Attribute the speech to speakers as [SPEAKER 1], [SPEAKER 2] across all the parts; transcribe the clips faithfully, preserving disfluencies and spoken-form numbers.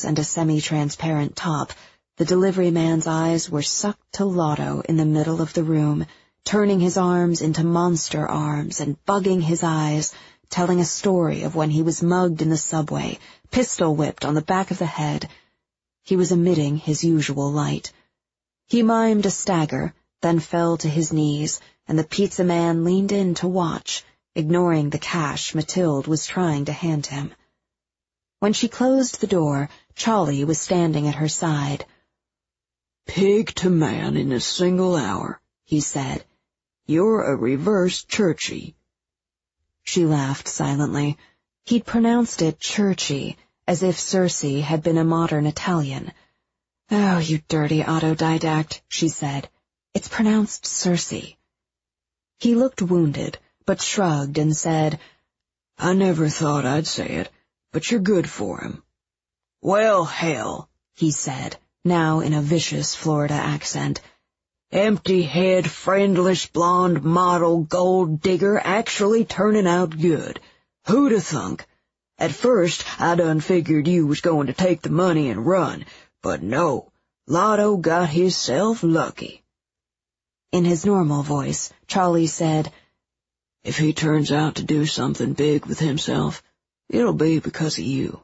[SPEAKER 1] pants and a semi-transparent top, the delivery man's eyes were sucked to Lotto in the middle of the room, turning his arms into monster arms and bugging his eyes, telling a story of when he was mugged in the subway, pistol-whipped on the back of the head. He was emitting his usual light. He mimed a stagger, then fell to his knees, and the pizza man leaned in to watch, ignoring the cash Mathilde was trying to hand him. When she closed the door, Charlie was standing at her side.
[SPEAKER 2] "Pig to man in a single hour," he said. "You're a reverse Churchy."
[SPEAKER 1] She laughed silently. He'd pronounced it Churchy, as if Circe had been a modern Italian. "Oh, you dirty autodidact," she said. "It's pronounced Circe." He looked wounded, but shrugged and said,
[SPEAKER 2] "I never thought I'd say it, but you're good for him." "Well, hell," he said, now in a vicious Florida accent. "Empty-head, friendless, blonde model gold digger actually turning out good. Who'da thunk? At first, I done figured you was going to take the money and run, but no, Lotto got hisself lucky." In his normal voice, Charlie said, "If he turns out to do something big with himself, it'll be because of you."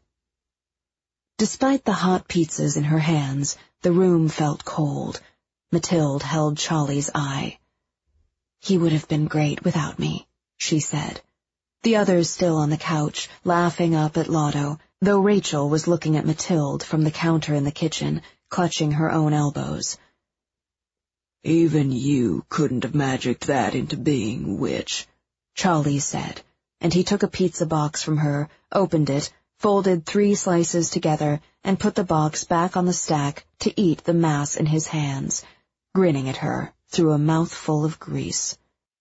[SPEAKER 2] Despite the hot pizzas in her hands, the room felt cold. Mathilde held Charlie's eye. "He would have been great without me," she said. The others still on the couch, laughing up at Lotto, though Rachel was looking at Mathilde from the counter in the kitchen, clutching her own elbows. "Even you couldn't have magicked that into being, witch," Charlie said, and he took a pizza box from her, opened it, folded three slices together, and put the box back on the stack to eat the mass in his hands, grinning at her through a mouthful of grease.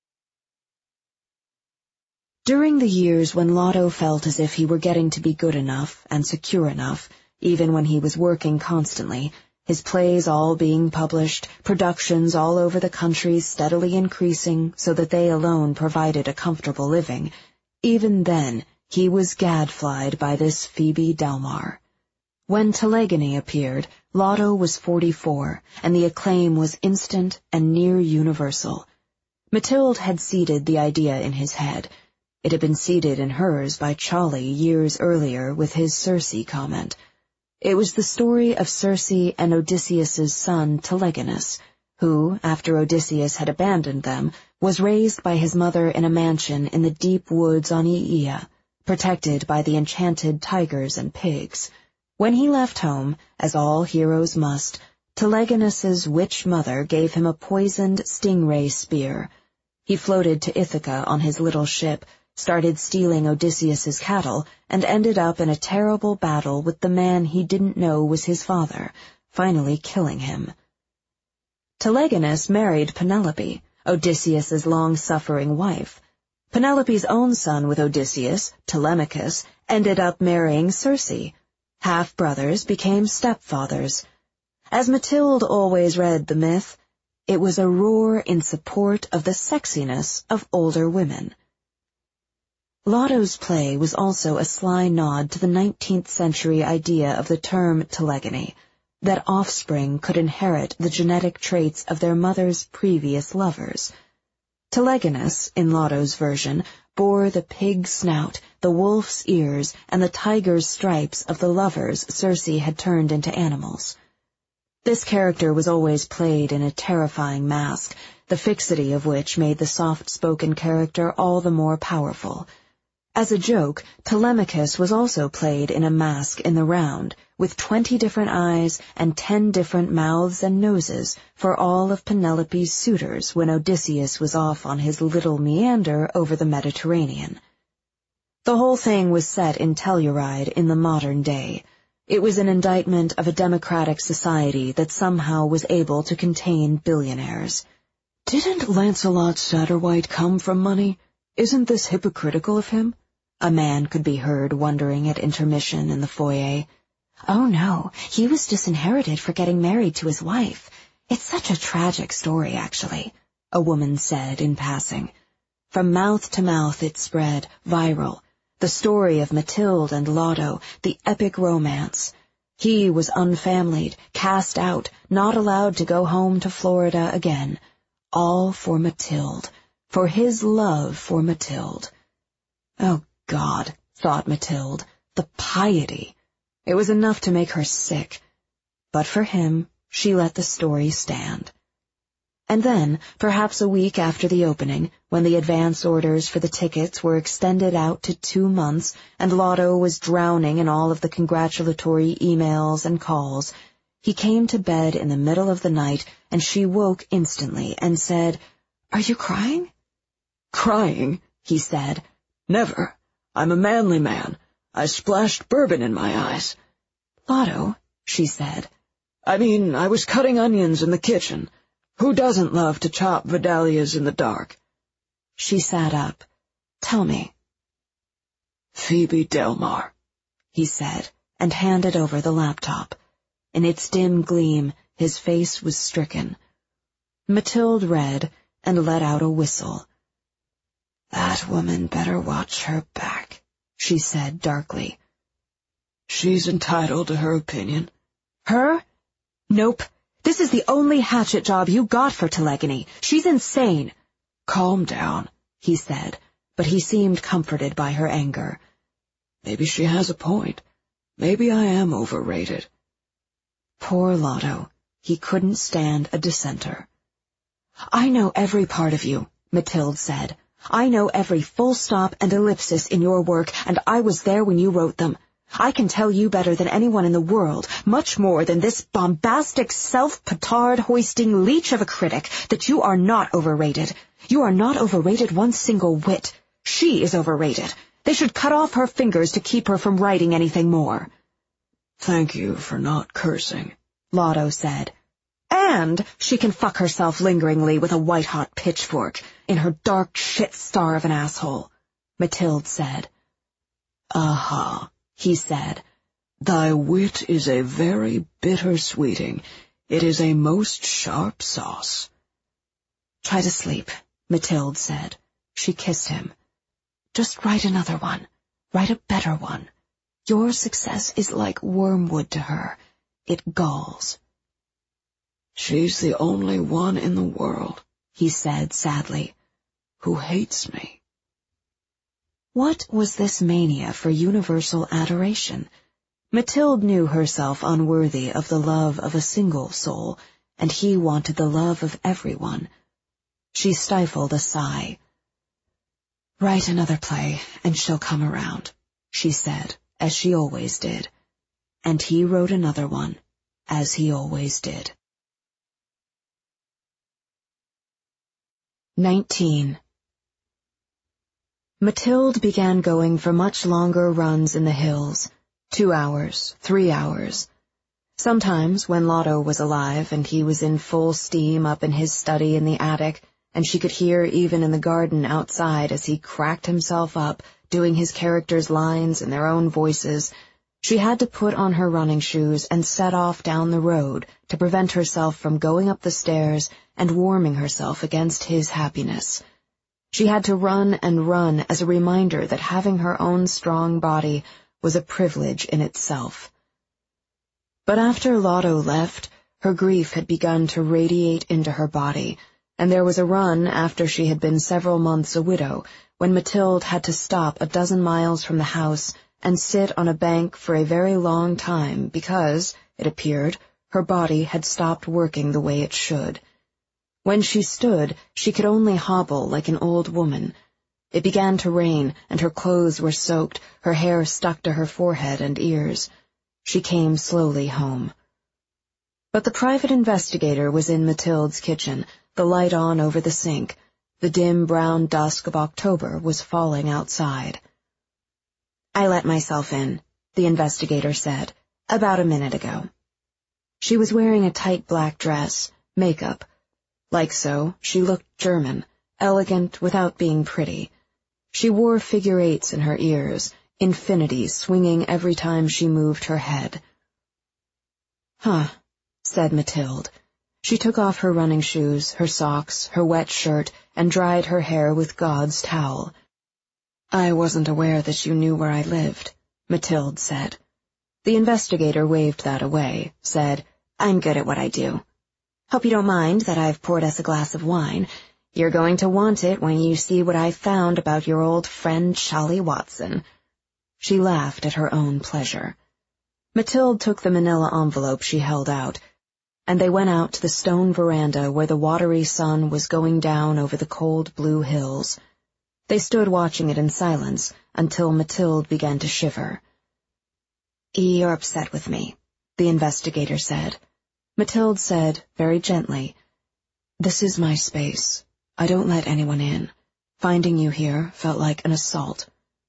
[SPEAKER 2] During the years when Lotto felt as if he were getting to be good enough and secure enough, even when he was working constantly, his plays all being published, productions all over the country steadily increasing so that they alone provided a comfortable living, even then he was gadflied by this Phoebe Delmar. When Telegony appeared, Lotto was forty-four, and the acclaim was instant and near universal. Mathilde had seeded the idea in his head. It had been seeded in hers by Charlie years earlier with his Circe comment. It was the story of Circe and Odysseus's son Telegonus, who, after Odysseus had abandoned them, was raised by his mother in a mansion in the deep woods on Aeaea, protected by the enchanted tigers and pigs. When he left home, as all heroes must, Telegonus's witch mother gave him a poisoned stingray spear. He floated to Ithaca on his little ship, started stealing Odysseus's cattle, and ended up in a terrible battle with the man he didn't know was his father, finally killing him. Telegonus married Penelope, Odysseus's long-suffering wife. Penelope's own son with Odysseus, Telemachus, ended up marrying Circe. Half-brothers became stepfathers. As Mathilde always read the myth, it was a roar in support of the sexiness of older women. Lotto's play was also a sly nod to the nineteenth century idea of the term telegony, that offspring could inherit the genetic traits of their mother's previous lovers. Telegonus, in Lotto's version, bore the pig's snout, the wolf's ears, and the tiger's stripes of the lovers Circe had turned into animals. This character was always played in a terrifying mask, the fixity of which made the soft-spoken character all the more powerful. As a joke, Telemachus was also played in a mask in the round, with twenty different eyes and ten different mouths and noses for all of Penelope's suitors when Odysseus was off on his little meander over the Mediterranean. The whole thing was set in Telluride in the modern day. It was an indictment of a democratic society that somehow was able to contain billionaires. "Didn't Lancelot Satterwhite come from money? Isn't this hypocritical of him?" A man could be heard wondering at intermission in the foyer. "Oh, no, he was disinherited for getting married to his wife. It's such a tragic story, actually," a woman said in passing. From mouth to mouth it spread, viral. The story of Mathilde and Lotto, the epic romance. He was unfamilied, cast out, not allowed to go home to Florida again. All for Mathilde, for his love for Mathilde. Oh, God, thought Mathilde, the piety. It was enough to make her sick. But for him, she let the story stand. And then, perhaps a week after the opening, when the advance orders for the tickets were extended out to two months, and Lotto was drowning in all of the congratulatory emails and calls, he came to bed in the middle of the night, and she woke instantly and said, "Are you crying?"
[SPEAKER 3] "Crying?" he said. "Never. I'm a manly man. I splashed bourbon in my eyes."
[SPEAKER 2] "Lotto," she said.
[SPEAKER 3] "I mean, I was cutting onions in the kitchen. Who doesn't love to chop Vidalias in the dark?"
[SPEAKER 2] She sat up. "Tell me."
[SPEAKER 3] "Phoebe Delmar,"
[SPEAKER 2] he said, and handed over the laptop. In its dim gleam, his face was stricken. Mathilde read and let out a whistle. "That woman better watch her back," she said darkly.
[SPEAKER 3] "She's entitled to her opinion."
[SPEAKER 2] "Her? Nope. This is the only hatchet job you got for Telegony. She's insane."
[SPEAKER 3] "Calm down,"
[SPEAKER 2] he said, but he seemed comforted by her anger.
[SPEAKER 3] "Maybe she has a point. Maybe I am overrated."
[SPEAKER 2] Poor Lotto. He couldn't stand a dissenter. "I know every part of you," Mathilde said. "I know every full stop and ellipsis in your work, and I was there when you wrote them. I can tell you better than anyone in the world, much more than this bombastic, self-petard-hoisting leech of a critic, that you are not overrated. You are not overrated one single whit. She is overrated. They should cut off her fingers to keep her from writing anything more."
[SPEAKER 3] "Thank you for not cursing,"
[SPEAKER 2] Lotto said. "And she can fuck herself lingeringly with a white-hot pitchfork in her dark shit-star of an asshole," Mathilde said.
[SPEAKER 3] "Aha,"
[SPEAKER 2] he said.
[SPEAKER 3] "Thy wit is a very bitter sweeting. It is a most sharp sauce."
[SPEAKER 2] "Try to sleep," Mathilde said. She kissed him. "Just write another one. Write a better one. Your success is like wormwood to her. It galls."
[SPEAKER 3] "She's the only one in the world,"
[SPEAKER 2] he said sadly,
[SPEAKER 3] "who hates me."
[SPEAKER 2] What was this mania for universal adoration? Mathilde knew herself unworthy of the love of a single soul, and he wanted the love of everyone. She stifled a sigh. "Write another play, and she'll come around," she said, as she always did. And he wrote another one, as he always did. Nineteen. Mathilde began going for much longer runs in the hills, two hours, three hours. Sometimes, when Lotto was alive and he was in full steam up in his study in the attic, and she could hear even in the garden outside as he cracked himself up, doing his characters' lines in their own voices, she had to put on her running shoes and set off down the road to prevent herself from going up the stairs and warming herself against his happiness. She had to run and run as a reminder that having her own strong body was a privilege in itself. But after Lotto left, her grief had begun to radiate into her body, and there was a run after she had been several months a widow, when Mathilde had to stop a dozen miles from the house and sit on a bank for a very long time because, it appeared, her body had stopped working the way it should. When she stood, she could only hobble like an old woman. It began to rain, and her clothes were soaked, her hair stuck to her forehead and ears. She came slowly home. But the private investigator was in Mathilde's kitchen, the light on over the sink. The dim brown dusk of October was falling outside. "I let myself in," the investigator said, "about a minute ago." She was wearing a tight black dress, makeup. Like so, she looked German, elegant without being pretty. She wore figure eights in her ears, infinities swinging every time she moved her head. "Huh," said Mathilde. She took off her running shoes, her socks, her wet shirt, and dried her hair with God's towel. "I wasn't aware that you knew where I lived," Mathilde said. The investigator waved that away, said, "I'm good at what I do. Hope you don't mind that I've poured us a glass of wine. You're going to want it when you see what I've found about your old friend Charlie Watson." She laughed at her own pleasure. Mathilde took the manila envelope she held out, and they went out to the stone veranda where the watery sun was going down over the cold blue hills. They stood watching it in silence until Mathilde began to shiver. "You're upset with me," the investigator said. Mathilde said, very gently, "This is my space. I don't let anyone in. Finding you here felt like an assault."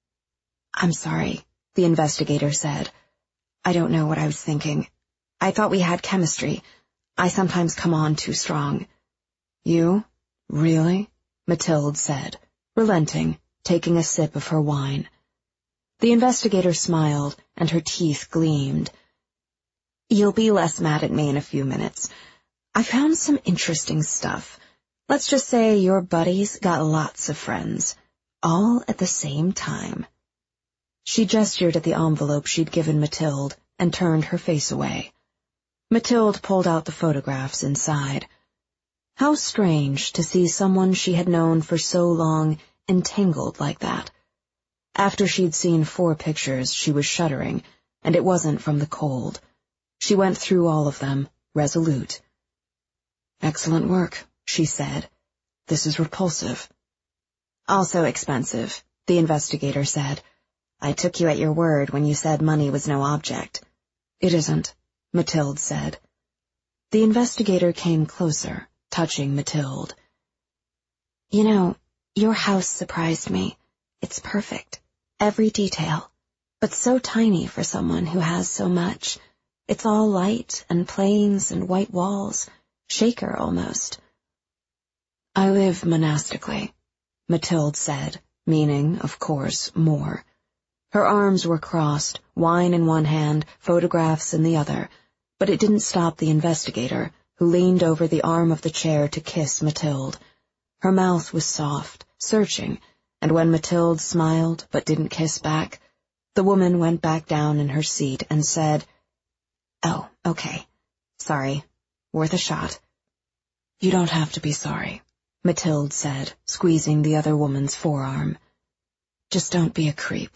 [SPEAKER 2] "I'm sorry," the investigator said. "I don't know what I was thinking. I thought we had chemistry. I sometimes come on too strong." "You? Really?" Mathilde said, relenting, taking a sip of her wine. The investigator smiled, and her teeth gleamed. "You'll be less mad at me in a few minutes. I found some interesting stuff. Let's just say your buddy's got lots of friends, all at the same time." She gestured at the envelope she'd given Mathilde and turned her face away. Mathilde pulled out the photographs inside. How strange to see someone she had known for so long entangled like that. After she'd seen four pictures, she was shuddering, and it wasn't from the cold. She went through all of them, resolute. "Excellent work," she said. "This is repulsive." "Also expensive," the investigator said. "I took you at your word when you said money was no object." "It isn't," Mathilde said. The investigator came closer, touching Mathilde. "You know, your house surprised me. It's perfect. Every detail. But so tiny for someone who has so much. It's all light and planes and white walls. Shaker, almost." "I live monastically," Mathilde said, meaning, of course, more. Her arms were crossed, wine in one hand, photographs in the other, but it didn't stop the investigator, who leaned over the arm of the chair to kiss Mathilde. Her mouth was soft, searching, and when Mathilde smiled but didn't kiss back, the woman went back down in her seat and said, "Oh, okay. Sorry. Worth a shot." "You don't have to be sorry," Mathilde said, squeezing the other woman's forearm. "Just don't be a creep."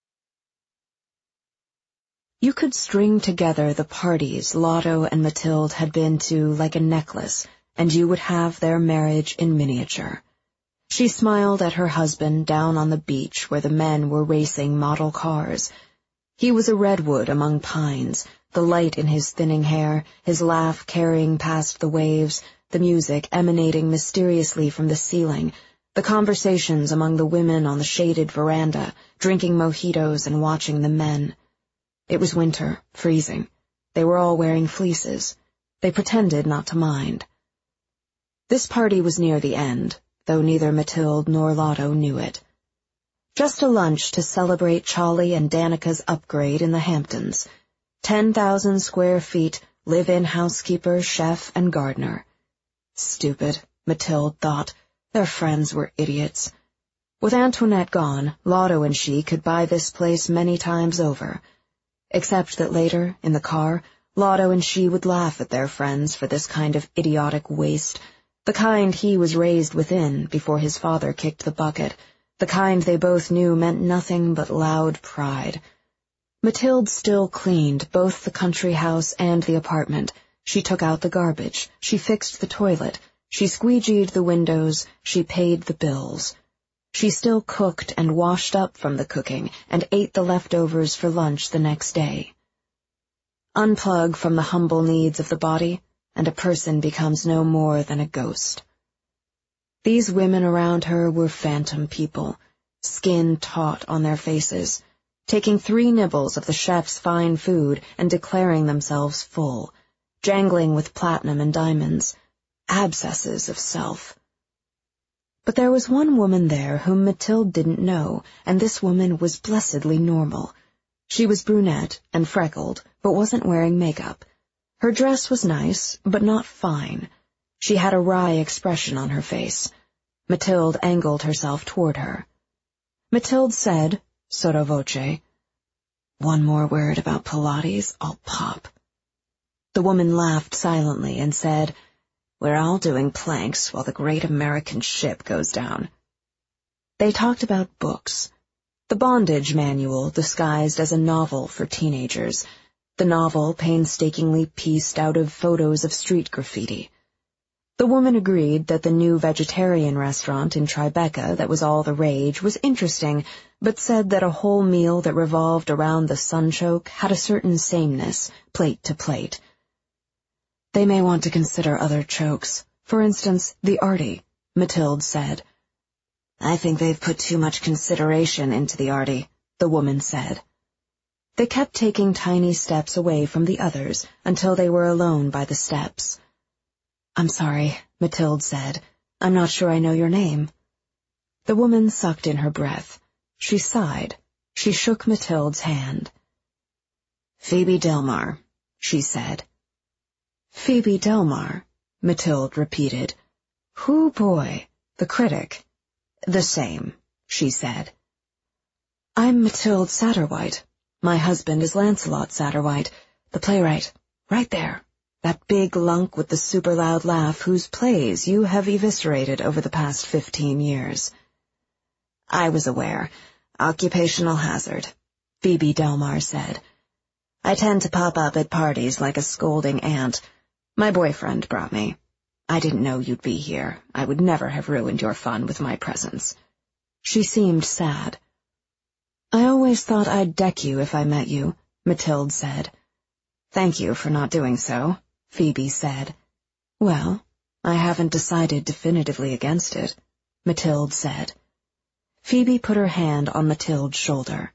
[SPEAKER 2] You could string together the parties Lotto and Mathilde had been to like a necklace, and you would have their marriage in miniature. She smiled at her husband down on the beach where the men were racing model cars. He was a redwood among pines, the light in his thinning hair, his laugh carrying past the waves, the music emanating mysteriously from the ceiling, the conversations among the women on the shaded veranda, drinking mojitos and watching the men. It was winter, freezing. They were all wearing fleeces. They pretended not to mind. This party was near the end, though neither Mathilde nor Lotto knew it. Just a lunch to celebrate Charlie and Danica's upgrade in the Hamptons. Ten thousand square feet, live-in housekeeper, chef, and gardener. Stupid, Mathilde thought. Their friends were idiots. With Antoinette gone, Lotto and she could buy this place many times over. Except that later, in the car, Lotto and she would laugh at their friends for this kind of idiotic waste, the kind he was raised within before his father kicked the bucket, the kind they both knew meant nothing but loud pride. Mathilde still cleaned both the country house and the apartment. She took out the garbage, she fixed the toilet, she squeegeed the windows, she paid the bills. She still cooked and washed up from the cooking and ate the leftovers for lunch the next day. Unplug from the humble needs of the body, and a person becomes no more than a ghost. These women around her were phantom people, skin taut on their faces, taking three nibbles of the chef's fine food and declaring themselves full, jangling with platinum and diamonds, abscesses of self. But there was one woman there whom Mathilde didn't know, and this woman was blessedly normal. She was brunette and freckled, but wasn't wearing makeup. Her dress was nice, but not fine. She had a wry expression on her face. Mathilde angled herself toward her. Mathilde said, sotto voce,
[SPEAKER 1] One more word about Pilates, I'll pop. The woman laughed silently and said, We're all doing planks while the great American ship goes down. They talked about books. The Bondage Manual disguised as a novel for teenagers. The novel painstakingly pieced out of photos of street graffiti. The woman agreed that the new vegetarian restaurant in Tribeca that was all the rage was interesting, but said that a whole meal that revolved around the sunchoke had a certain sameness, plate to plate. They may want to consider other chokes. For instance, the Artie, Mathilde said. I think they've put too much consideration into the Artie, the woman said. They kept taking tiny steps away from the others until they were alone by the steps. I'm sorry, Mathilde said. I'm not sure I know your name. The woman sucked in her breath. She sighed. She shook Mathilde's hand. Phoebe Delmar, she said. Phoebe Delmar, Mathilde repeated. Who, boy? The critic. The same, she said. I'm Mathilde Satterwhite. My husband is Lancelot Satterwhite, the playwright. Right there. That big lunk with the super loud laugh whose plays you have eviscerated over the past fifteen years. I was aware. Occupational hazard, Phoebe Delmar said. I tend to pop up at parties like a scolding ant. My boyfriend brought me. I didn't know you'd be here. I would never have ruined your fun with my presence. She seemed sad. I always thought I'd deck you if I met you, Mathilde said. Thank you for not doing so, Phoebe said. Well, I haven't decided definitively against it, Mathilde said. Phoebe put her hand on Mathilde's shoulder.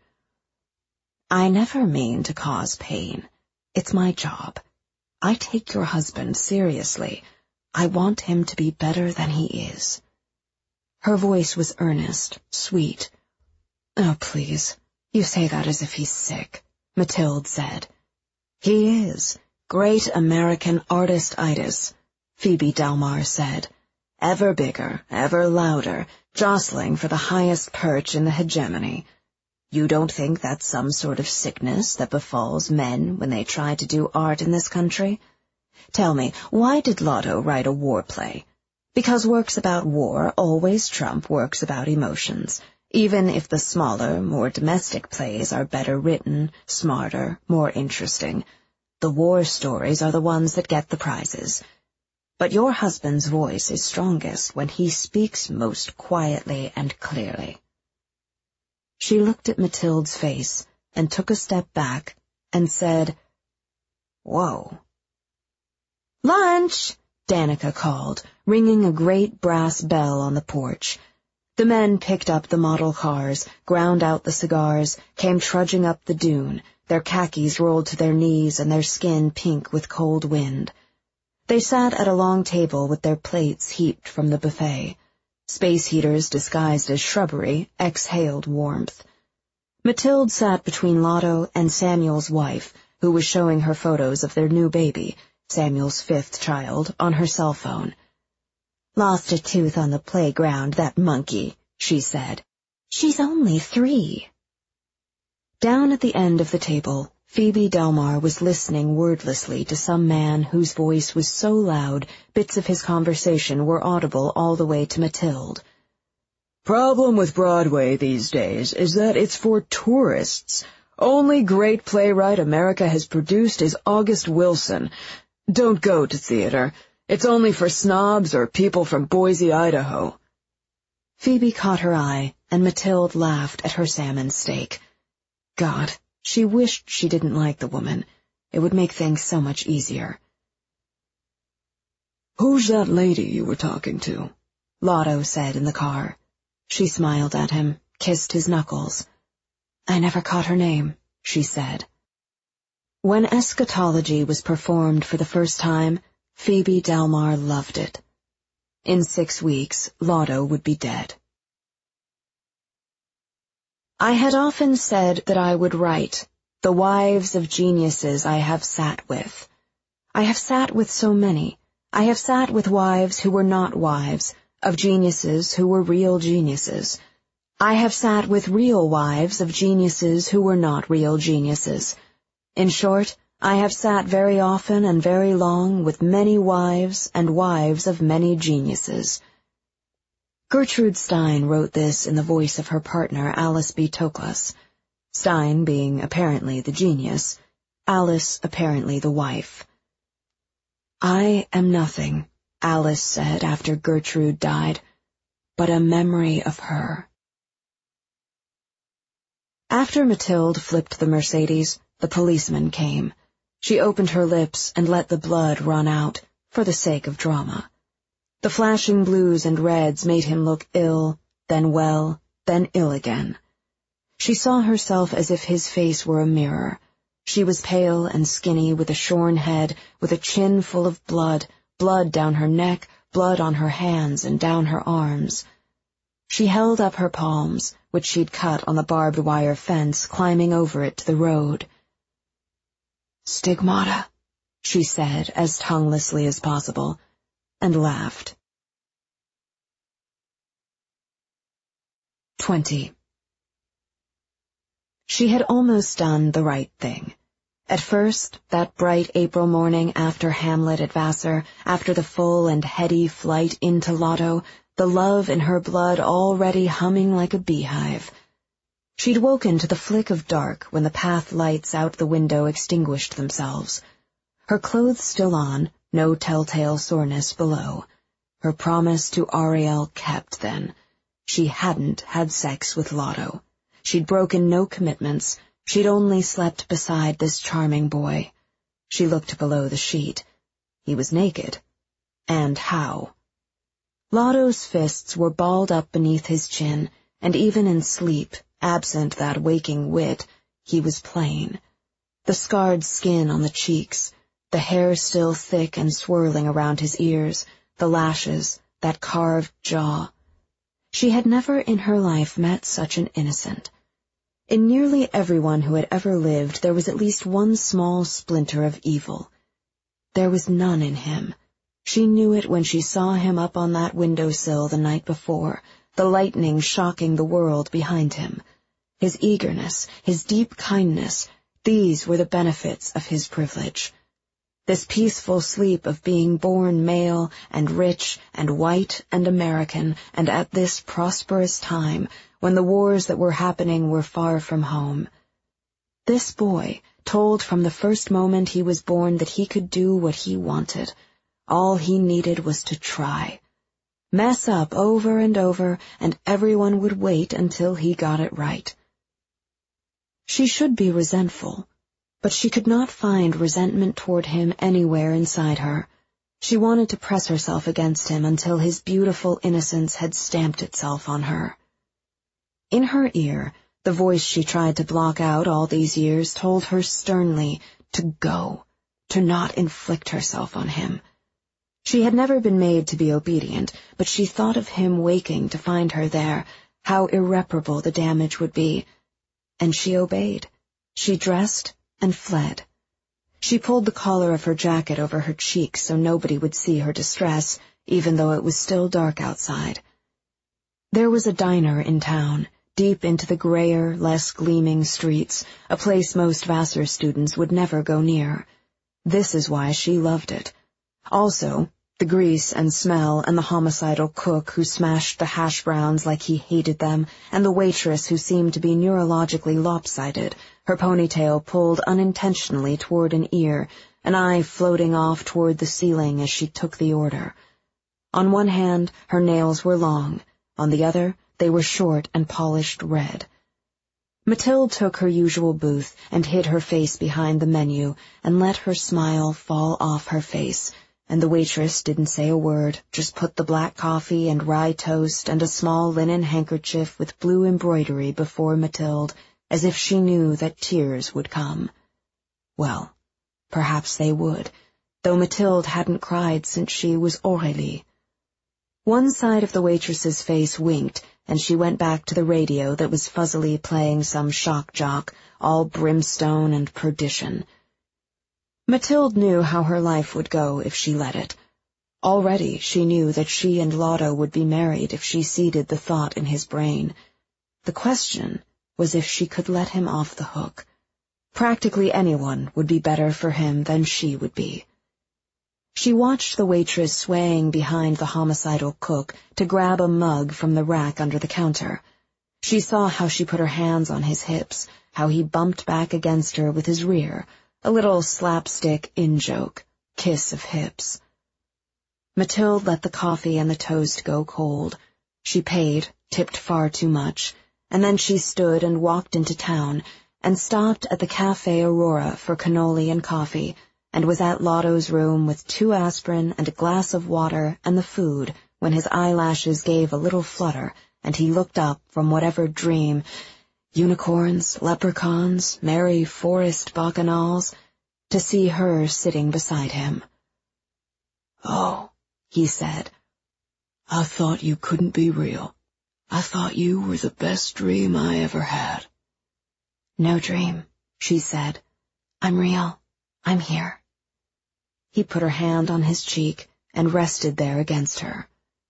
[SPEAKER 1] I never mean to cause pain. It's my job. I take your husband seriously. I want him to be better than he is. Her voice was earnest, sweet. Oh, please, you say that as if he's sick, Mathilde said. He is. Great American artist-itis, Phoebe Delmar said. Ever bigger, ever louder, jostling for the highest perch in the hegemony. You don't think that's some sort of sickness that befalls men when they try to do art in this country? Tell me, why did Lotto write a war play? Because works about war always trump works about emotions, even if the smaller, more domestic plays are better written, smarter, more interesting. The war stories are the ones that get the prizes. But your husband's voice is strongest when he speaks most quietly and clearly. She looked at Mathilde's face and took a step back and said, Whoa. Lunch, Danica called, ringing a great brass bell on the porch. The men picked up the model cars, ground out the cigars, came trudging up the dune, their khakis rolled to their knees and their skin pink with cold wind. They sat at a long table with their plates heaped from the buffet. Space heaters disguised as shrubbery exhaled warmth. Mathilde sat between Lotto and Samuel's wife, who was showing her photos of their new baby, Samuel's fifth child, on her cell phone. Lost a tooth on the playground, that monkey, she said. She's only three. Down at the end of the table, Phoebe Delmar was listening wordlessly to some man whose voice was so loud bits of his conversation were audible all the way to Mathilde.
[SPEAKER 3] Problem with Broadway these days is that it's for tourists. Only great playwright America has produced is August Wilson. Don't go to theater. It's only for snobs or people from Boise, Idaho.
[SPEAKER 1] Phoebe caught her eye, and Mathilde laughed at her salmon steak. God, she wished she didn't like the woman. It would make things so much easier.
[SPEAKER 3] Who's that lady you were talking to?
[SPEAKER 1] Lotto said in the car. She smiled at him, kissed his knuckles. I never caught her name, she said. When eschatology was performed for the first time, Phoebe Delmar loved it. In six weeks, Lotto would be dead. I had often said that I would write, the wives of geniuses I have sat with. I have sat with so many. I have sat with wives who were not wives, of geniuses who were real geniuses.
[SPEAKER 2] I have sat with real wives of geniuses who were not real geniuses. In short, I have sat very often and very long with many wives and wives of many geniuses. Gertrude Stein wrote this in the voice of her partner, Alice B. Toklas. Stein being apparently the genius, Alice apparently the wife. I am nothing, Alice said after Gertrude died, but a memory of her. After Mathilde flipped the Mercedes, the policeman came. She opened her lips and let the blood run out, for the sake of drama. The flashing blues and reds made him look ill, then well, then ill again. She saw herself as if his face were a mirror. She was pale and skinny, with a shorn head, with a chin full of blood, blood down her neck, blood on her hands and down her arms. She held up her palms, which she'd cut on the barbed wire fence, climbing over it to the road. "Stigmata," she said, as tonguelessly as possible, and laughed. Twenty. She had almost done the right thing. At first, that bright April morning after Hamlet at Vassar, after the full and heady flight into Lotto, the love in her blood already humming like a beehive. She'd woken to the flick of dark when the path lights out the window extinguished themselves. Her clothes still on, no telltale soreness below. Her promise to Ariel kept then. She hadn't had sex with Lotto. She'd broken no commitments. She'd only slept beside this charming boy. She looked below the sheet. He was naked. And how? Lotto's fists were balled up beneath his chin, and even in sleep, absent that waking wit, he was plain. The scarred skin on the cheeks, the hair still thick and swirling around his ears, the lashes, that carved jaw. She had never in her life met such an innocent. In nearly everyone who had ever lived there was at least one small splinter of evil. There was none in him. She knew it when she saw him up on that windowsill the night before, the lightning shocking the world behind him. His eagerness, his deep kindness, these were the benefits of his privilege. This peaceful sleep of being born male and rich and white and American, and at this prosperous time, when the wars that were happening were far from home. This boy, told from the first moment he was born that he could do what he wanted. All he needed was to try. Mess up over and over, and everyone would wait until he got it right. She should be resentful, but she could not find resentment toward him anywhere inside her. She wanted to press herself against him until his beautiful innocence had stamped itself on her. In her ear, the voice she tried to block out all these years told her sternly to go, to not inflict herself on him. She had never been made to be obedient, but she thought of him waking to find her there, how irreparable the damage would be, and she obeyed. She dressed and fled. She pulled the collar of her jacket over her cheeks so nobody would see her distress, even though it was still dark outside. There was a diner in town, deep into the grayer, less gleaming streets, a place most Vassar students would never go near. This is why she loved it. Also, the grease and smell, and the homicidal cook who smashed the hash browns like he hated them, and the waitress who seemed to be neurologically lopsided, her ponytail pulled unintentionally toward an ear, an eye floating off toward the ceiling as she took the order. On one hand, her nails were long, on the other, they were short and polished red. Mathilde took her usual booth and hid her face behind the menu and let her smile fall off her face, and the waitress didn't say a word, just put the black coffee and rye toast and a small linen handkerchief with blue embroidery before Mathilde, as if she knew that tears would come. Well, perhaps they would, though Mathilde hadn't cried since she was Aurélie. One side of the waitress's face winked, and she went back to the radio that was fuzzily playing some shock jock, all brimstone and perdition. Mathilde knew how her life would go if she let it. Already she knew that she and Lotto would be married if she seeded the thought in his brain. The question was if she could let him off the hook. Practically anyone would be better for him than she would be. She watched the waitress swaying behind the homicidal cook to grab a mug from the rack under the counter. She saw how she put her hands on his hips, how he bumped back against her with his rear, a little slapstick in-joke, kiss of hips. Mathilde let the coffee and the toast go cold. She paid, tipped far too much, and then she stood and walked into town and stopped at the Café Aurora for cannoli and coffee, and was at Lotto's room with two aspirin and a glass of water and the food when his eyelashes gave a little flutter and he looked up from whatever dream, unicorns, leprechauns, merry forest bacchanals, to see her sitting beside him.
[SPEAKER 3] "Oh,"
[SPEAKER 2] he said,
[SPEAKER 3] "I thought you couldn't be real. I thought you were the best dream I ever had."
[SPEAKER 2] "No dream," she said. "I'm real. I'm here." He put her hand on his cheek and rested there against her.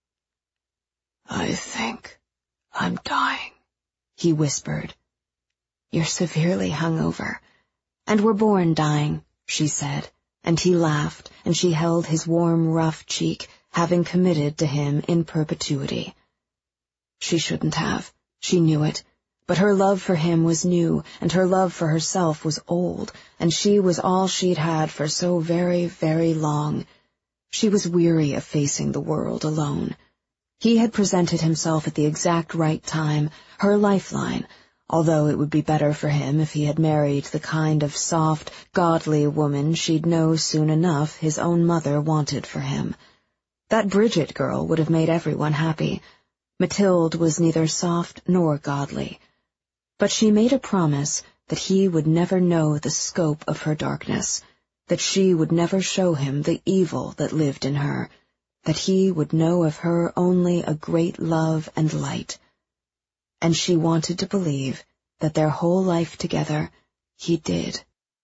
[SPEAKER 3] "I think I'm dying,"
[SPEAKER 2] he whispered. "You're severely hungover, and we're born dying," she said, and he laughed, and she held his warm, rough cheek, having committed to him in perpetuity. She shouldn't have. She knew it. But her love for him was new, and her love for herself was old, and she was all she'd had for so very, very long. She was weary of facing the world alone. He had presented himself at the exact right time, her lifeline, although it would be better for him if he had married the kind of soft, godly woman she'd know soon enough his own mother wanted for him. That Bridget girl would have made everyone happy. Mathilde was neither soft nor godly. But she made a promise that he would never know the scope of her darkness, that she would never show him the evil that lived in her, that he would know of her only a great love and light. And she wanted to believe that their whole life together he did.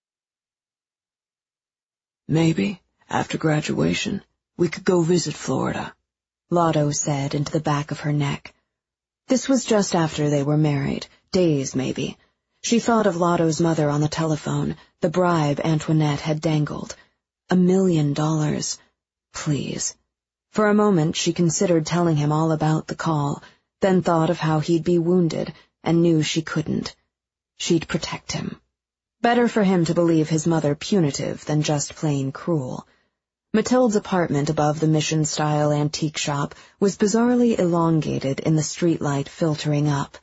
[SPEAKER 3] "Maybe, after graduation, we could go visit Florida,"
[SPEAKER 2] Lotto said into the back of her neck. This was just after they were married, days maybe. She thought of Lotto's mother on the telephone, the bribe Antoinette had dangled. A million dollars. Please. For a moment she considered telling him all about the call, then thought of how he'd be wounded, and knew she couldn't. She'd protect him. Better for him to believe his mother punitive than just plain cruel. Mathilde's apartment above the mission-style antique shop was bizarrely elongated in the streetlight filtering up.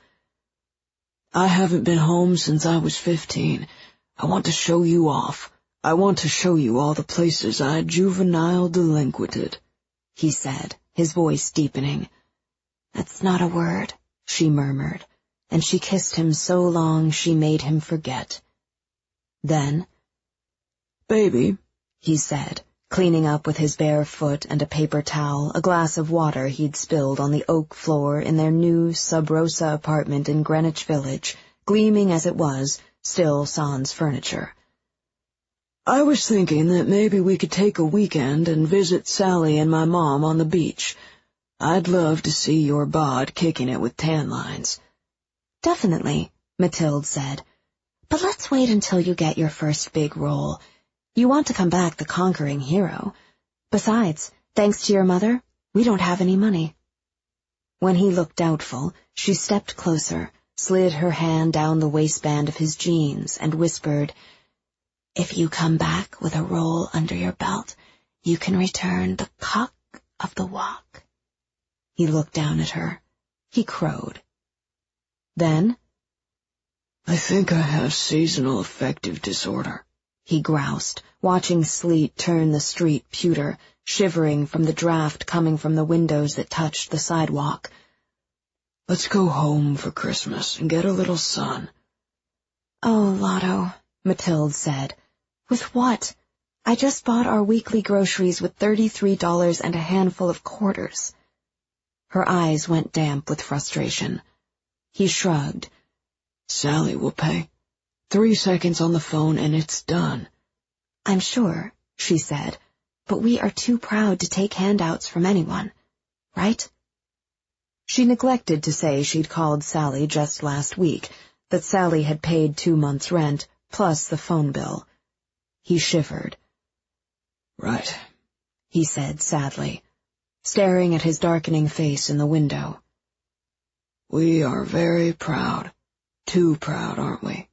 [SPEAKER 3] "I haven't been home since I was fifteen. I want to show you off. I want to show you all the places I juvenile delinquented,"
[SPEAKER 2] he said, his voice deepening. "That's not a word," she murmured, and she kissed him so long she made him forget. Then,
[SPEAKER 3] "Baby,"
[SPEAKER 2] he said, cleaning up with his bare foot and a paper towel a glass of water he'd spilled on the oak floor in their new Sub Rosa apartment in Greenwich Village, gleaming as it was, still sans furniture.
[SPEAKER 3] "I was thinking that maybe we could take a weekend and visit Sally and my mom on the beach. I'd love to see your bod kicking it with tan lines."
[SPEAKER 2] "Definitely," Mathilde said. "But let's wait until you get your first big role. You want to come back the conquering hero. Besides, thanks to your mother, we don't have any money." When he looked doubtful, she stepped closer, slid her hand down the waistband of his jeans, and whispered, "If you come back with a roll under your belt, you can return the cock of the walk." He looked down at her. He crowed. Then,
[SPEAKER 3] "I think I have seasonal affective disorder,"
[SPEAKER 2] he groused, watching sleet turn the street pewter, shivering from the draft coming from the windows that touched the sidewalk.
[SPEAKER 3] "Let's go home for Christmas and get a little sun."
[SPEAKER 2] "Oh, Lotto," Mathilde said. "With what? I just bought our weekly groceries with thirty-three dollars and a handful of quarters." Her eyes went damp with frustration. He shrugged.
[SPEAKER 3] "Sally will pay. Three seconds on the phone and it's done."
[SPEAKER 2] "I'm sure," she said, "but we are too proud to take handouts from anyone, right?" She neglected to say she'd called Sally just last week, that Sally had paid two months' rent, plus the phone bill. He shivered.
[SPEAKER 3] Right,
[SPEAKER 2] he said sadly, staring at his darkening face in the window.
[SPEAKER 3] We are very proud. Too proud, aren't we?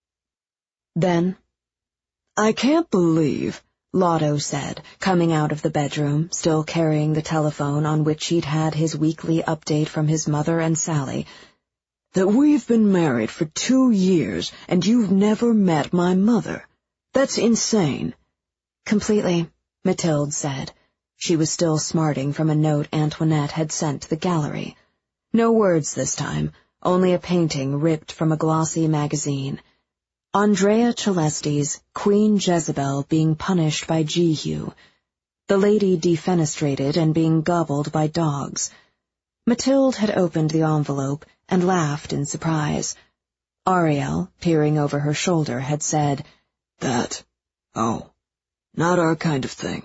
[SPEAKER 2] Then,
[SPEAKER 3] I can't believe,
[SPEAKER 2] Lotto said, coming out of the bedroom, still carrying the telephone on which he'd had his weekly update from his mother and Sally,
[SPEAKER 3] that we've been married for two years and you've never met my mother. That's insane.
[SPEAKER 2] Completely, Mathilde said. She was still smarting from a note Antoinette had sent to the gallery. No words this time, only a painting ripped from a glossy magazine. Andrea Celesti's Queen Jezebel being punished by Jehu. The lady defenestrated and being gobbled by dogs. Mathilde had opened the envelope and laughed in surprise. Ariel, peering over her shoulder, had said,
[SPEAKER 3] That, oh, not our kind of thing.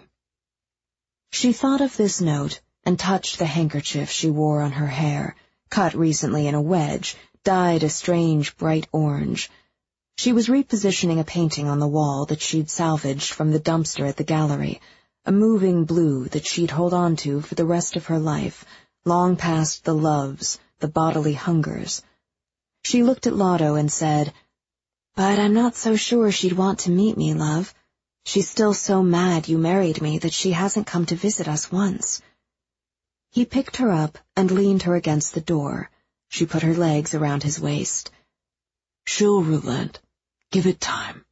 [SPEAKER 2] She thought of this note and touched the handkerchief she wore on her hair, cut recently in a wedge, dyed a strange bright orange. She was repositioning a painting on the wall that she'd salvaged from the dumpster at the gallery, a moving blue that she'd hold on to for the rest of her life, long past the loves, the bodily hungers. She looked at Lotto and said, But I'm not so sure she'd want to meet me, love. She's still so mad you married me that she hasn't come to visit us once. He picked her up and leaned her against the door. She put her legs around his waist.
[SPEAKER 3] She'll relent. Give it time.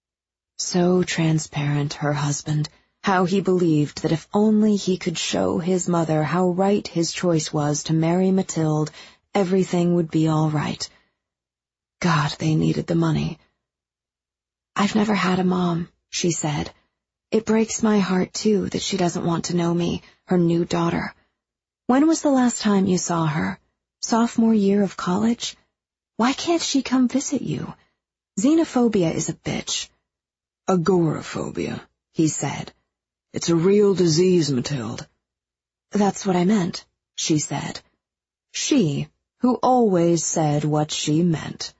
[SPEAKER 2] So transparent, her husband, how he believed that if only he could show his mother how right his choice was to marry Mathilde, everything would be all right. God, they needed the money. I've never had a mom, she said. It breaks my heart, too, that she doesn't want to know me, her new daughter. When was the last time you saw her? Sophomore year of college? Why can't she come visit you? Xenophobia is a bitch.
[SPEAKER 3] Agoraphobia, he said. It's a real disease, Mathilde.
[SPEAKER 2] That's what I meant, she said. She, who always said what she meant.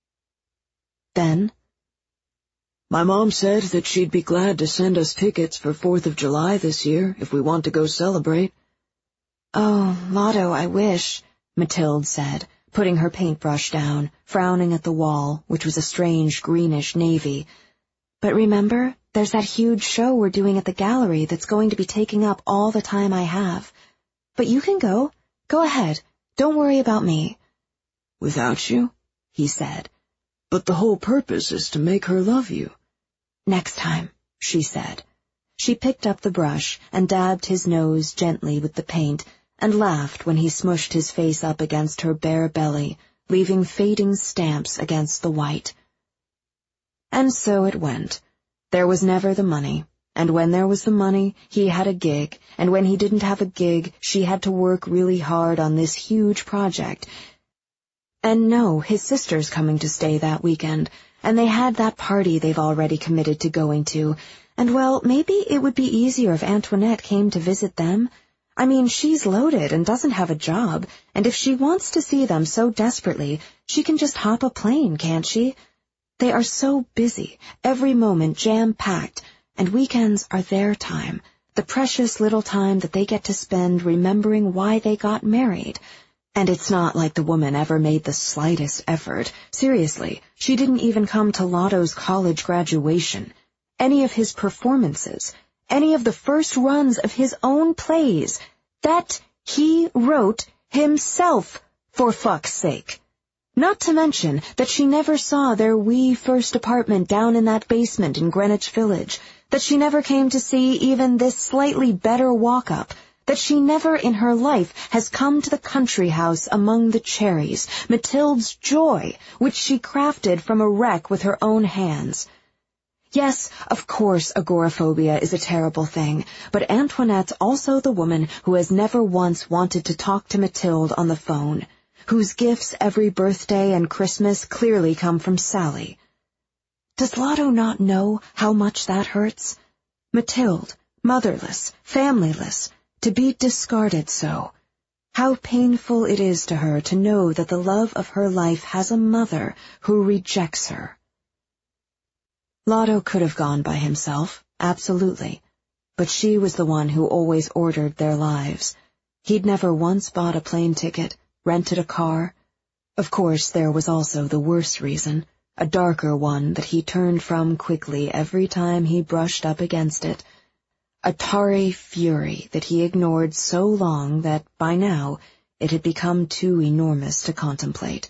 [SPEAKER 2] Then,
[SPEAKER 3] My mom said that she'd be glad to send us tickets for Fourth of July this year if we want to go celebrate.
[SPEAKER 2] Oh, Lotto, I wish, Mathilde said, putting her paintbrush down, frowning at the wall, which was a strange greenish navy. But remember, there's that huge show we're doing at the gallery that's going to be taking up all the time I have. But you can go. Go ahead. Don't worry about me.
[SPEAKER 3] Without you?
[SPEAKER 2] He said.
[SPEAKER 3] But the whole purpose is to make her love you.
[SPEAKER 2] Next time, she said. She picked up the brush and dabbed his nose gently with the paint, and laughed when he smushed his face up against her bare belly, leaving fading stamps against the white. And so it went. There was never the money, and when there was the money, he had a gig, and when he didn't have a gig, she had to work really hard on this huge project. And no, his sister's coming to stay that weekend, and they had that party they've already committed to going to, and well, maybe it would be easier if Antoinette came to visit them. I mean, she's loaded and doesn't have a job, and if she wants to see them so desperately, she can just hop a plane, can't she? They are so busy, every moment jam-packed, and weekends are their time, the precious little time that they get to spend remembering why they got married. And it's not like the woman ever made the slightest effort. Seriously, she didn't even come to Lotto's college graduation, any of his performances, any of the first runs of his own plays, that he wrote himself, for fuck's sake. Not to mention that she never saw their wee first apartment down in that basement in Greenwich Village, that she never came to see even this slightly better walk-up, that she never in her life has come to the country house among the cherries, Mathilde's joy, which she crafted from a wreck with her own hands. Yes, of course, agoraphobia is a terrible thing, but Antoinette's also the woman who has never once wanted to talk to Mathilde on the phone, whose gifts every birthday and Christmas clearly come from Sally. Does Lotto not know how much that hurts? Mathilde, motherless, familyless, to be discarded so. How painful it is to her to know that the love of her life has a mother who rejects her. Lotto could have gone by himself, absolutely, but she was the one who always ordered their lives. He'd never once bought a plane ticket, rented a car. Of course, there was also the worse reason, a darker one that he turned from quickly every time he brushed up against it, a tarry fury that he ignored so long that, by now, it had become too enormous to contemplate.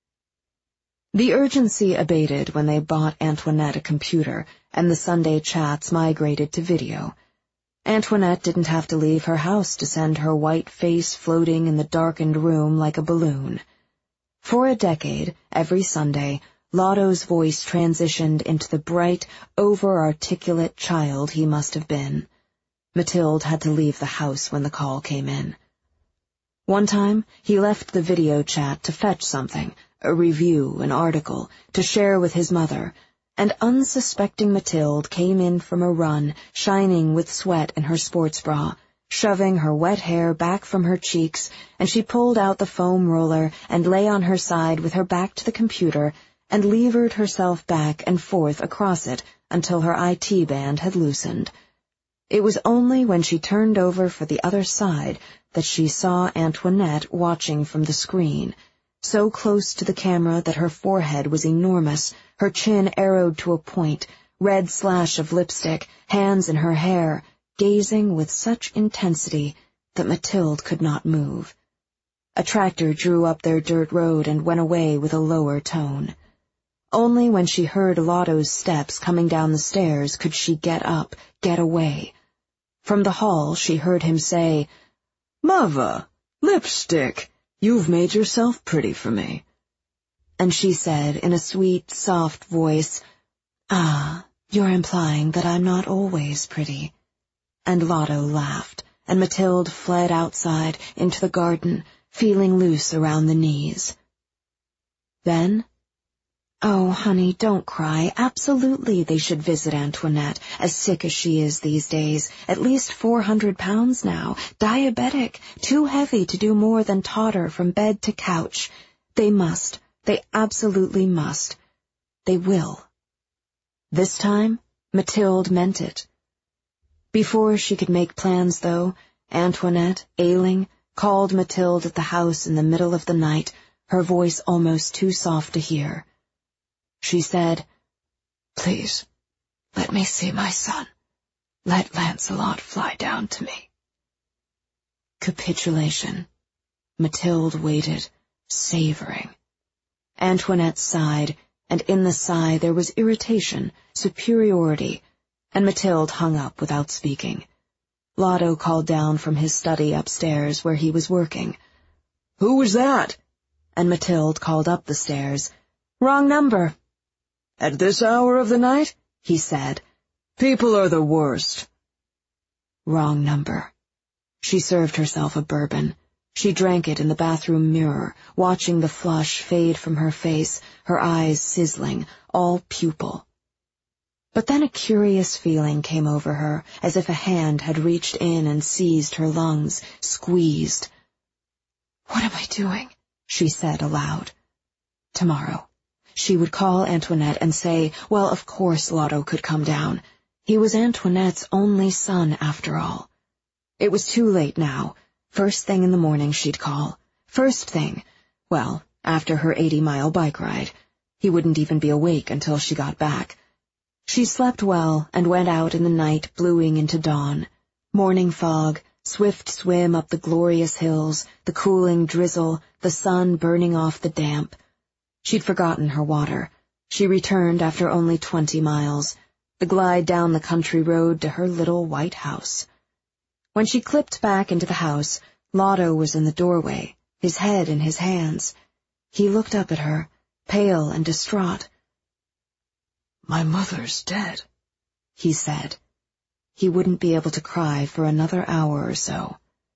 [SPEAKER 2] The urgency abated when they bought Antoinette a computer, and the Sunday chats migrated to video. Antoinette didn't have to leave her house to send her white face floating in the darkened room like a balloon. For a decade, every Sunday, Lotto's voice transitioned into the bright, over-articulate child he must have been. Mathilde had to leave the house when the call came in. One time, he left the video chat to fetch something, a review, an article, to share with his mother, and unsuspecting Mathilde came in from a run, shining with sweat in her sports bra, shoving her wet hair back from her cheeks, and she pulled out the foam roller and lay on her side with her back to the computer and levered herself back and forth across it until her I T band had loosened. It was only when she turned over for the other side that she saw Antoinette watching from the screen, so close to the camera that her forehead was enormous, her chin arrowed to a point, red slash of lipstick, hands in her hair, gazing with such intensity that Mathilde could not move. A tractor drew up their dirt road and went away with a lower tone. Only when she heard Lotto's steps coming down the stairs could she get up, get away. From the hall she heard him say, "Mother, lipstick, you've made yourself pretty for me." And she said in a sweet, soft voice, "Ah, you're implying that I'm not always pretty." And Lotto laughed, and Mathilde fled outside into the garden, feeling loose around the knees. Then, "Oh, honey, don't cry. Absolutely they should visit Antoinette, as sick as she is these days, at least four hundred pounds now, diabetic, too heavy to do more than totter from bed to couch. They must. They absolutely must. They will." This time, Mathilde meant it. Before she could make plans, though, Antoinette, ailing, called Mathilde at the house in the middle of the night, her voice almost too soft to hear. She said, "Please, let me see my son. Let Lancelot fly down to me." Capitulation. Mathilde waited, savoring. Antoinette sighed, and in the sigh there was irritation, superiority, and Mathilde hung up without speaking. Lotto called down from his study upstairs where he was working. "Who was that?" And Mathilde called up the stairs. "Wrong number." "At this hour of the night?" he said. "People are the worst." Wrong number. She served herself a bourbon. She drank it in the bathroom mirror, watching the flush fade from her face, her eyes sizzling, all pupil. But then a curious feeling came over her, as if a hand had reached in and seized her lungs, squeezed. "What am I doing?" she said aloud. Tomorrow. She would call Antoinette and say, well, of course Lotto could come down. He was Antoinette's only son, after all. It was too late now. First thing in the morning she'd call. First thing. Well, after her eighty-mile bike ride. He wouldn't even be awake until she got back. She slept well and went out in the night, bluing into dawn. Morning fog, swift swim up the glorious hills, the cooling drizzle, the sun burning off the damp. She'd forgotten her water. She returned after only twenty miles, the glide down the country road to her little white house. When she clipped back into the house, Lotto was in the doorway, his head in his hands. He looked up at her, pale and distraught. "My mother's dead," he said. He wouldn't be able to cry for another hour or so.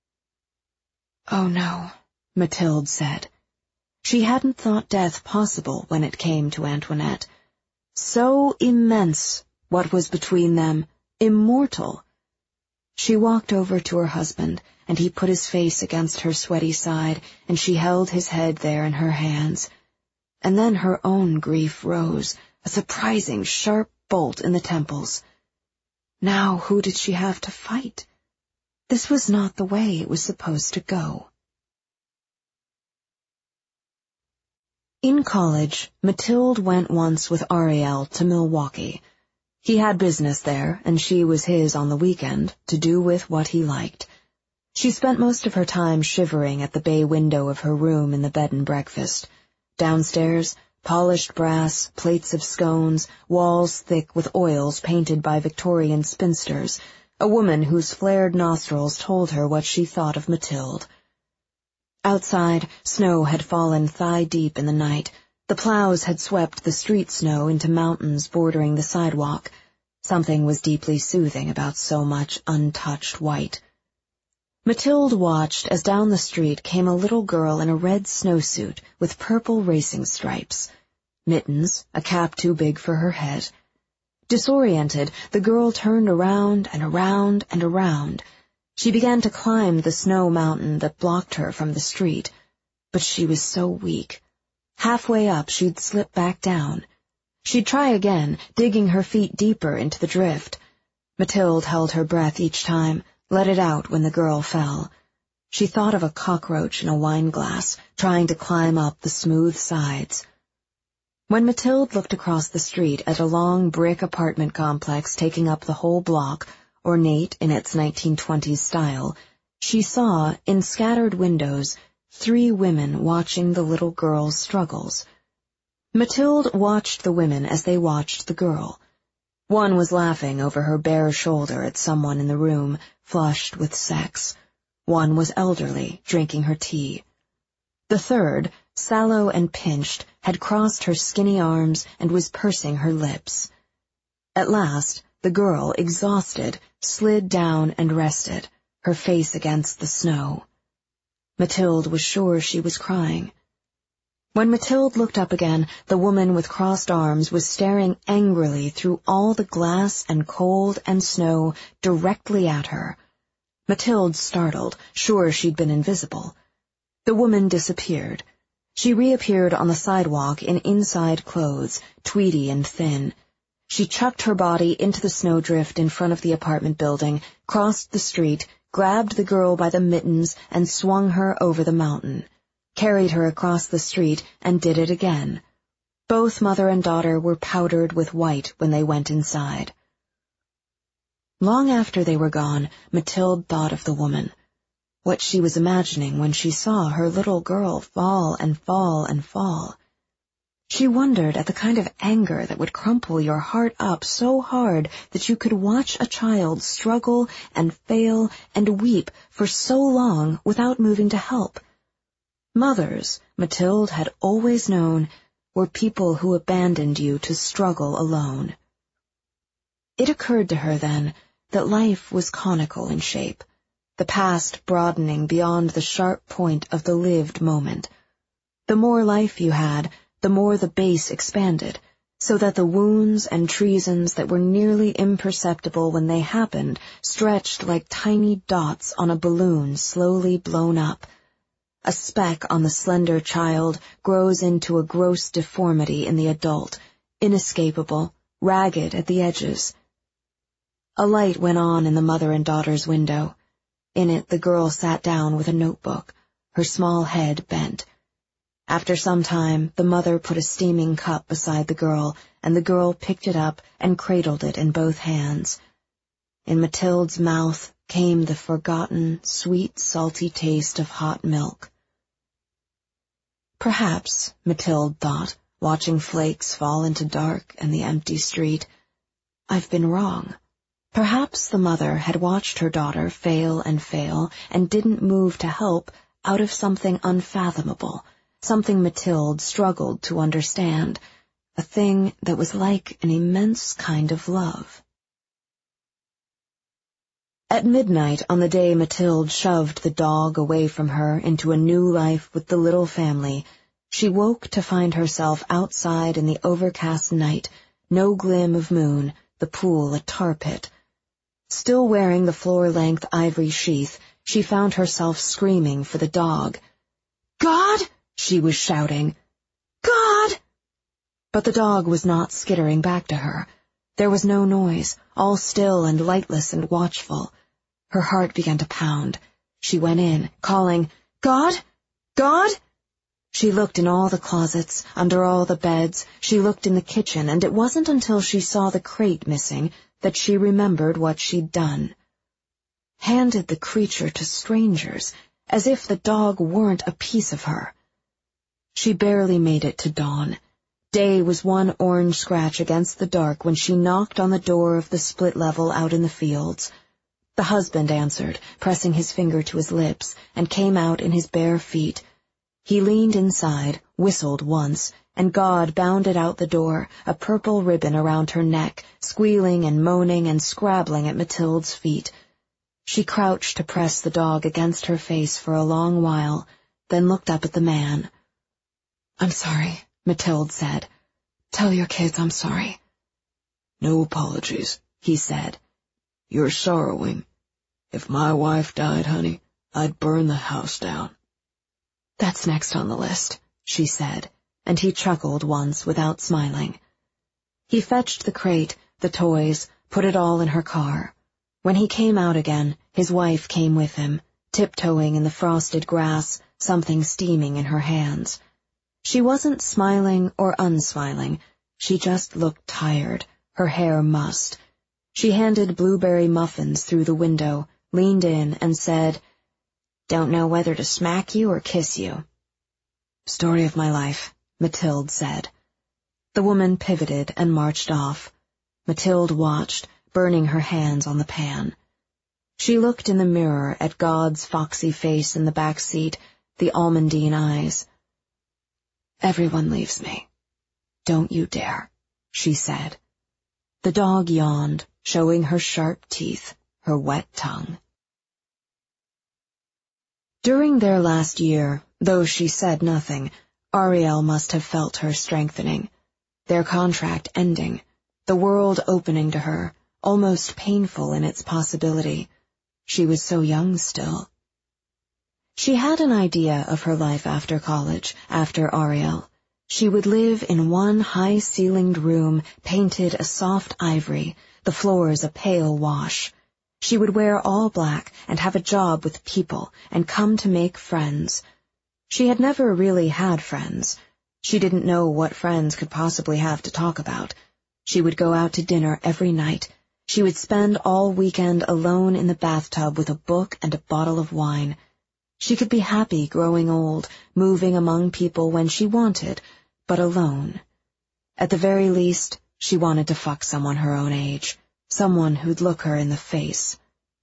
[SPEAKER 2] "Oh, no," Mathilde said. She hadn't thought death possible when it came to Antoinette. So immense, what was between them, immortal. She walked over to her husband, and he put his face against her sweaty side, and she held his head there in her hands. And then her own grief rose, a surprising sharp bolt in the temples. Now who did she have to fight? This was not the way it was supposed to go. In college, Mathilde went once with Ariel to Milwaukee. He had business there, and she was his on the weekend, to do with what he liked. She spent most of her time shivering at the bay window of her room in the bed and breakfast. Downstairs, polished brass, plates of scones, walls thick with oils painted by Victorian spinsters, a woman whose flared nostrils told her what she thought of Mathilde. Outside, snow had fallen thigh-deep in the night. The plows had swept the street snow into mountains bordering the sidewalk. Something was deeply soothing about so much untouched white. Mathilde watched as down the street came a little girl in a red snowsuit with purple racing stripes, mittens, a cap too big for her head. Disoriented, the girl turned around and around and around. She began to climb the snow mountain that blocked her from the street, but she was so weak. Halfway up, she'd slip back down. She'd try again, digging her feet deeper into the drift. Mathilde held her breath each time, let it out when the girl fell. She thought of a cockroach in a wine glass, trying to climb up the smooth sides. When Mathilde looked across the street at a long brick apartment complex taking up the whole block, ornate in its nineteen twenties style, she saw, in scattered windows, three women watching the little girl's struggles. Mathilde watched the women as they watched the girl. One was laughing over her bare shoulder at someone in the room, flushed with sex. One was elderly, drinking her tea. The third, sallow and pinched, had crossed her skinny arms and was pursing her lips. At last, the girl, exhausted, slid down and rested, her face against the snow. Mathilde was sure she was crying. When Mathilde looked up again, the woman with crossed arms was staring angrily through all the glass and cold and snow directly at her. Mathilde startled, sure she'd been invisible. The woman disappeared. She reappeared on the sidewalk in inside clothes, tweedy and thin. She chucked her body into the snowdrift in front of the apartment building, crossed the street, grabbed the girl by the mittens and swung her over the mountain, carried her across the street and did it again. Both mother and daughter were powdered with white when they went inside. Long after they were gone, Mathilde thought of the woman, what she was imagining when she saw her little girl fall and fall and fall. She wondered at the kind of anger that would crumple your heart up so hard that you could watch a child struggle and fail and weep for so long without moving to help. Mothers, Mathilde had always known, were people who abandoned you to struggle alone. It occurred to her then that life was conical in shape, the past broadening beyond the sharp point of the lived moment. The more life you had, the more the base expanded, so that the wounds and treasons that were nearly imperceptible when they happened stretched like tiny dots on a balloon slowly blown up. A speck on the slender child grows into a gross deformity in the adult, inescapable, ragged at the edges. A light went on in the mother and daughter's window. In it the girl sat down with a notebook, her small head bent. After some time, the mother put a steaming cup beside the girl, and the girl picked it up and cradled it in both hands. In Mathilde's mouth came the forgotten, sweet, salty taste of hot milk. Perhaps, Mathilde thought, watching flakes fall into dark and the empty street, I've been wrong. Perhaps the mother had watched her daughter fail and fail and didn't move to help out of something unfathomable, something Mathilde struggled to understand, a thing that was like an immense kind of love. At midnight on the day Mathilde shoved the dog away from her into a new life with the little family, she woke to find herself outside in the overcast night, no gleam of moon, the pool a tar pit. Still wearing the floor-length ivory sheath, she found herself screaming for the dog. "God!" she was shouting. "God!" But the dog was not skittering back to her. There was no noise, all still and lightless and watchful. Her heart began to pound. She went in, calling, "God! God!" She looked in all the closets, under all the beds, she looked in the kitchen, and it wasn't until she saw the crate missing that she remembered what she'd done. Handed the creature to strangers, as if the dog weren't a piece of her. She barely made it to dawn. Day was one orange scratch against the dark when she knocked on the door of the split level out in the fields. The husband answered, pressing his finger to his lips, and came out in his bare feet. He leaned inside, whistled once, and God bounded out the door, a purple ribbon around her neck, squealing and moaning and scrabbling at Mathilde's feet. She crouched to press the dog against her face for a long while, then looked up at the man. "I'm sorry," Mathilde said. "Tell your kids I'm sorry."
[SPEAKER 3] "No apologies," he said. "You're sorrowing. If my wife died, honey, I'd burn the house down."
[SPEAKER 2] "That's next on the list," she said, and he chuckled once without smiling. He fetched the crate, the toys, put it all in her car. When he came out again, his wife came with him, tiptoeing in the frosted grass, something steaming in her hands. She wasn't smiling or unsmiling. She just looked tired, her hair mussed. She handed blueberry muffins through the window, leaned in, and said, "Don't know whether to smack you or kiss you." "Story of my life," Mathilde said. The woman pivoted and marched off. Mathilde watched, burning her hands on the pan. She looked in the mirror at God's foxy face in the back seat, the almondine eyes. "Everyone leaves me. Don't you dare," she said. The dog yawned, showing her sharp teeth, her wet tongue. During their last year, though she said nothing, Ariel must have felt her strengthening. Their contract ending, the world opening to her, almost painful in its possibility. She was so young still. She had an idea of her life after college, after Ariel. She would live in one high-ceilinged room, painted a soft ivory, the floors a pale wash. She would wear all black and have a job with people and come to make friends. She had never really had friends. She didn't know what friends could possibly have to talk about. She would go out to dinner every night. She would spend all weekend alone in the bathtub with a book and a bottle of wine. She could be happy growing old, moving among people when she wanted, but alone. At the very least, she wanted to fuck someone her own age, someone who'd look her in the face.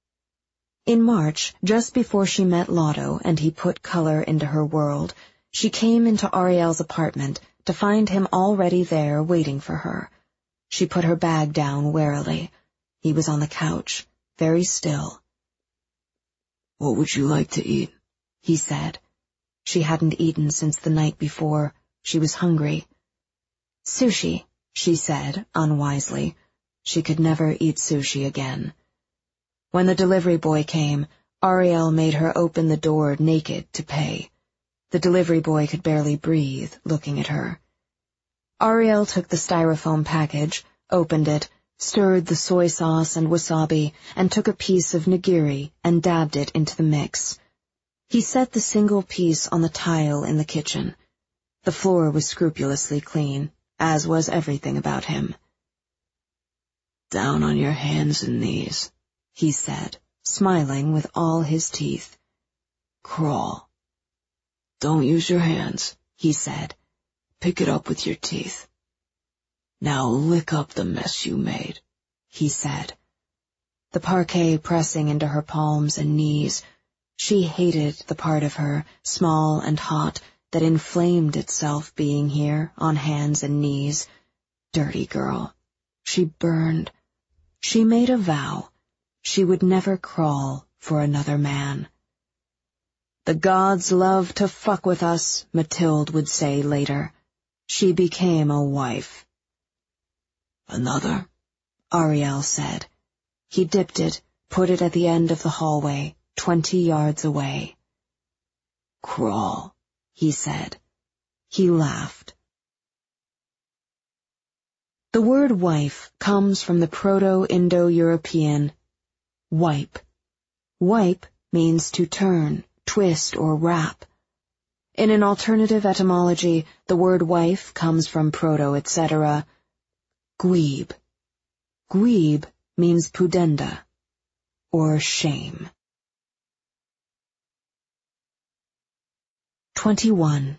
[SPEAKER 2] In March, just before she met Lotto and he put color into her world, she came into Ariel's apartment to find him already there waiting for her. She put her bag down warily. He was on the couch, very still.
[SPEAKER 3] "What would you like to eat?"
[SPEAKER 2] he said. She hadn't eaten since the night before. She was hungry. "Sushi," she said, unwisely. She could never eat sushi again. When the delivery boy came, Ariel made her open the door naked to pay. The delivery boy could barely breathe, looking at her. Ariel took the styrofoam package, opened it, stirred the soy sauce and wasabi, and took a piece of nigiri and dabbed it into the mix. He set the single piece on the tile in the kitchen. The floor was scrupulously clean, as was everything about him.
[SPEAKER 3] "Down on your hands and knees,"
[SPEAKER 2] he said, smiling with all his teeth.
[SPEAKER 3] "Crawl. Don't use your hands," he said. "Pick it up with your teeth. Now lick up the mess you made," he said.
[SPEAKER 2] The parquet pressing into her palms and knees. She hated the part of her, small and hot, that inflamed itself being here on hands and knees. Dirty girl. She burned. She made a vow. She would never crawl for another man. "The gods love to fuck with us," Mathilde would say later. She became a wife.
[SPEAKER 3] "Another?"
[SPEAKER 2] Ariel said.
[SPEAKER 1] He dipped it, put it at the end of the hallway, twenty yards away. "Crawl," he said. He laughed. The word wife comes from the Proto-Indo-European wipe. Wipe means to turn, twist, or wrap. In an alternative etymology, the word wife comes from Proto, et cetera. Gweeb. Gweeb means pudenda, or shame. twenty-one.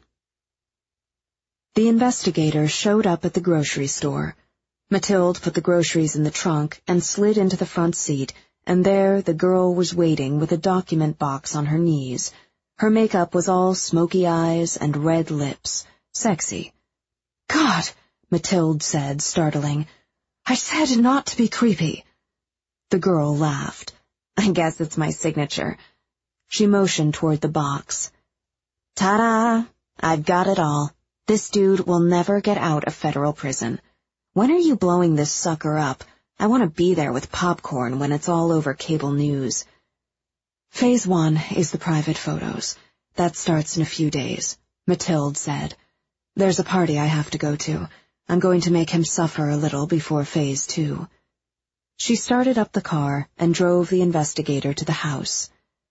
[SPEAKER 1] The investigator showed up at the grocery store. Mathilde put the groceries in the trunk and slid into the front seat, and there the girl was waiting with a document box on her knees. Her makeup was all smoky eyes and red lips. Sexy. "God," Mathilde said, startling. "I said not to be creepy." The girl laughed. "I guess it's my signature." She motioned toward the box. "Ta-da! I've got it all. This dude will never get out of federal prison. When are you blowing this sucker up? I want to be there with popcorn when it's all over cable news." "Phase one is the private photos. That starts in a few days," Mathilde said. "There's a party I have to go to. I'm going to make him suffer a little before phase two." She started up the car and drove the investigator to the house.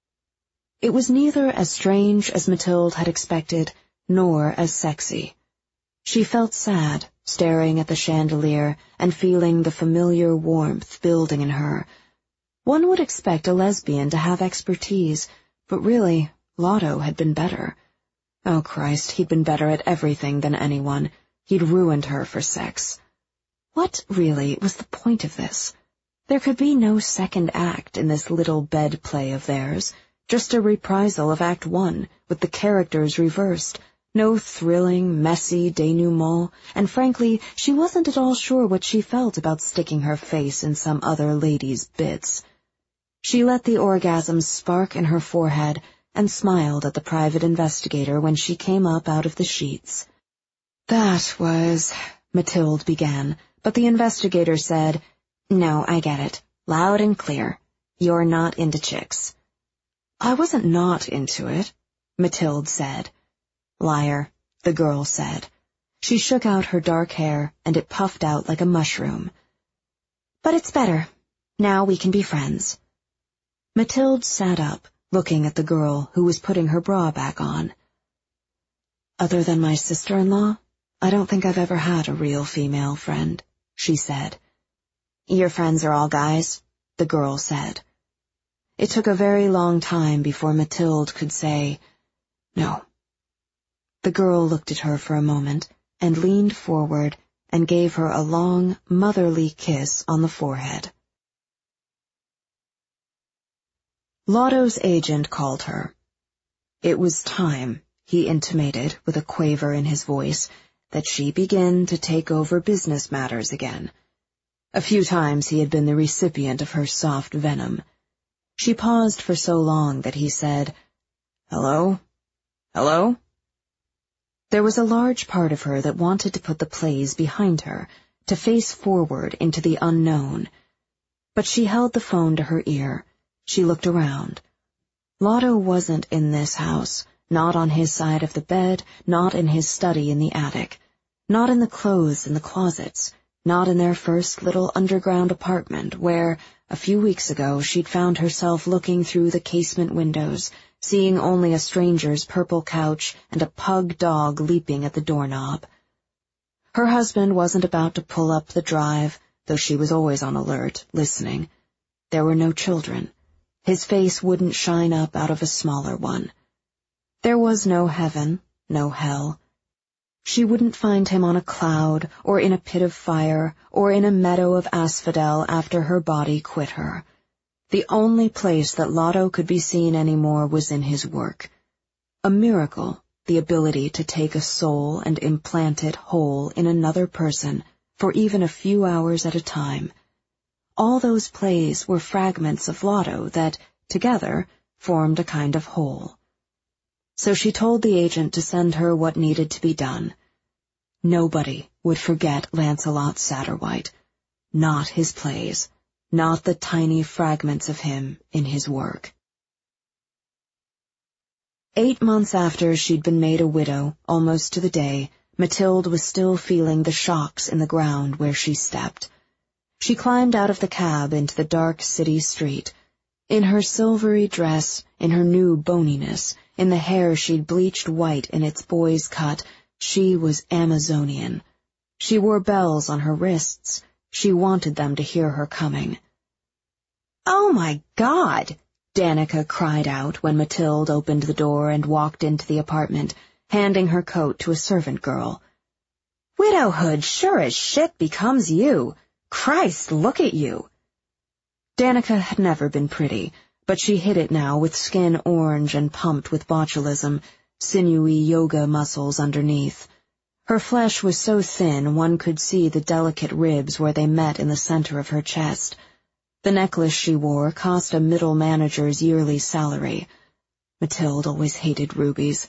[SPEAKER 1] It was neither as strange as Mathilde had expected, nor as sexy. She felt sad, staring at the chandelier and feeling the familiar warmth building in her. One would expect a lesbian to have expertise, but really, Lotto had been better. Oh, Christ, he'd been better at everything than anyone. He'd ruined her for sex. What, really, was the point of this? There could be no second act in this little bed play of theirs, just a reprisal of Act One, with the characters reversed. No thrilling, messy denouement, and frankly, she wasn't at all sure what she felt about sticking her face in some other lady's bits. She let the orgasm spark in her forehead and smiled at the private investigator when she came up out of the sheets. "That was—" Mathilde began, but the investigator said, "No, I get it. Loud and clear. You're not into chicks." "I wasn't not into it," Mathilde said. "Liar," the girl said. She shook out her dark hair, and it puffed out like a mushroom. "But it's better. Now we can be friends." Mathilde sat up, looking at the girl who was putting her bra back on. "Other than my sister-in-law, I don't think I've ever had a real female friend," she said. "Your friends are all guys?" the girl said. It took a very long time before Mathilde could say, "No." The girl looked at her for a moment and leaned forward and gave her a long, motherly kiss on the forehead. Lotto's agent called her. It was time, he intimated with a quaver in his voice, that she begin to take over business matters again. A few times he had been the recipient of her soft venom. She paused for so long that he said, "Hello? Hello?" There was a large part of her that wanted to put the plays behind her, to face forward into the unknown. But she held the phone to her ear. She looked around. Lotto wasn't in this house, not on his side of the bed, not in his study in the attic, not in the clothes in the closets, not in their first little underground apartment where, a few weeks ago, she'd found herself looking through the casement windows, seeing only a stranger's purple couch and a pug dog leaping at the doorknob. Her husband wasn't about to pull up the drive, though she was always on alert, listening. There were no children. His face wouldn't shine up out of a smaller one. There was no heaven, no hell. She wouldn't find him on a cloud, or in a pit of fire, or in a meadow of asphodel after her body quit her. The only place that Lotto could be seen anymore was in his work. A miracle, the ability to take a soul and implant it whole in another person for even a few hours at a time. All those plays were fragments of Lotto that, together, formed a kind of whole. So she told the agent to send her what needed to be done. Nobody would forget Lancelot Satterwhite. Not his plays.
[SPEAKER 2] not the tiny fragments of him in his work. Eight months after she'd been made a widow, almost to the day, Mathilde was still feeling the shocks in the ground where she stepped. She climbed out of the cab into the dark city street. In her silvery dress, in her new boniness, in the hair she'd bleached white in its boy's cut, she was Amazonian. She wore bells on her wrists. She wanted them to hear her coming. "Oh, my God!" Danica cried out when Mathilde opened the door and walked into the apartment, handing her coat to a servant girl. "Widowhood sure as shit becomes you. Christ, look at you." Danica had never been pretty, but she hid it now with skin orange and pumped with botulism, sinewy yoga muscles underneath. Her flesh was so thin one could see the delicate ribs where they met in the center of her chest. The necklace she wore cost a middle manager's yearly salary. Mathilde always hated rubies.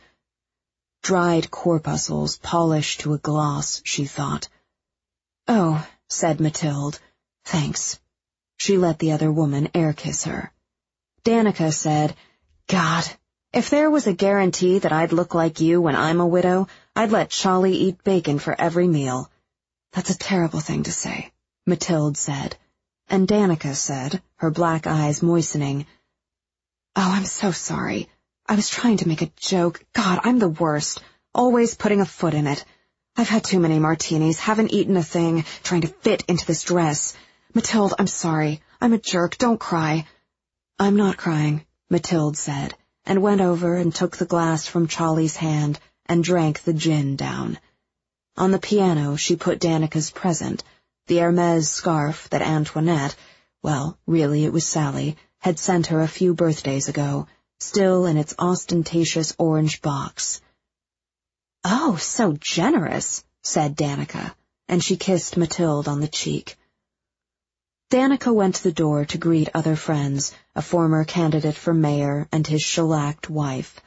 [SPEAKER 2] Dried corpuscles polished to a gloss, she thought. "Oh," said Mathilde, "thanks." She let the other woman air-kiss her. Danica said, "God, if there was a guarantee that I'd look like you when I'm a widow, I'd let Charlie eat bacon for every meal." "That's a terrible thing to say," Mathilde said. And Danica said, her black eyes moistening, "Oh, I'm so sorry. I was trying to make a joke. God, I'm the worst. Always putting a foot in it. I've had too many martinis, haven't eaten a thing, trying to fit into this dress. Mathilde, I'm sorry. I'm a jerk. Don't cry." "I'm not crying," Mathilde said, and went over and took the glass from Charlie's hand and drank the gin down. On the piano she put Danica's present, the Hermès scarf that Antoinette, well, really it was Sally, had sent her a few birthdays ago, still in its ostentatious orange box. "Oh, so generous," said Danica, and she kissed Mathilde on the cheek. Danica went to the door to greet other friends, a former candidate for mayor and his shellacked wife.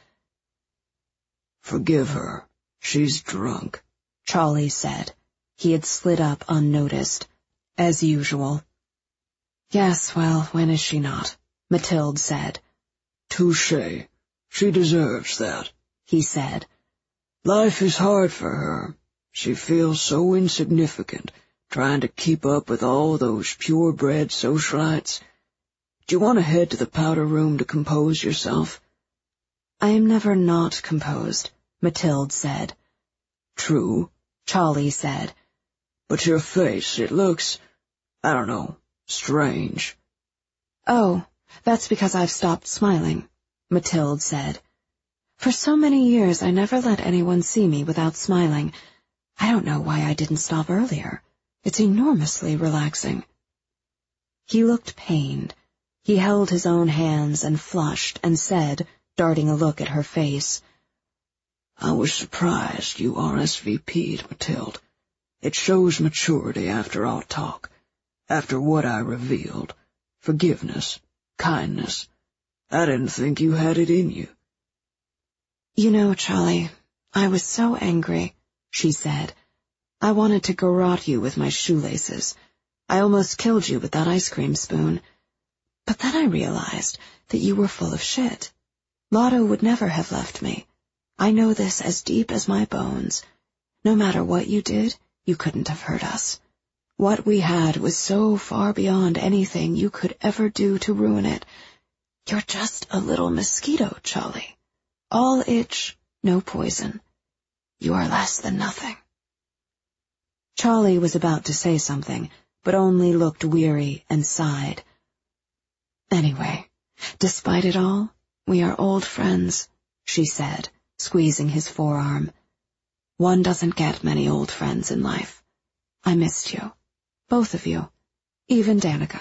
[SPEAKER 3] "Forgive her. She's drunk,"
[SPEAKER 2] Charlie said. He had slid up unnoticed, as usual. "Yes, well, when is she not?" Mathilde said.
[SPEAKER 3] "Touché. She deserves that,"
[SPEAKER 2] he said.
[SPEAKER 3] "Life is hard for her. She feels so insignificant, trying to keep up with all those purebred socialites. Do you want to head to the powder room to compose yourself?"
[SPEAKER 2] "I am never not composed," Mathilde said.
[SPEAKER 3] "True,"
[SPEAKER 2] Charlie said.
[SPEAKER 3] "But your face, it looks, I don't know, strange."
[SPEAKER 2] "Oh, that's because I've stopped smiling," Mathilde said. "For so many years I never let anyone see me without smiling. I don't know why I didn't stop earlier. It's enormously relaxing." He looked pained. He held his own hands and flushed and said, darting a look at her face,
[SPEAKER 3] "I was surprised you R S V P'd, Mathilde. It shows maturity after our talk, after what I revealed. Forgiveness, kindness. I didn't think you had it in you."
[SPEAKER 2] "You know, Charlie, I was so angry," she said. "I wanted to garrote you with my shoelaces. I almost killed you with that ice cream spoon. But then I realized that you were full of shit. Lotto would never have left me. I know this as deep as my bones. No matter what you did, you couldn't have hurt us. What we had was so far beyond anything you could ever do to ruin it. You're just a little mosquito, Charlie. All itch, no poison. You are less than nothing." Charlie was about to say something, but only looked weary and sighed. "Anyway, despite it all, we are old friends," she said, squeezing his forearm. "One doesn't get many old friends in life. I missed you. Both of you. Even Danica."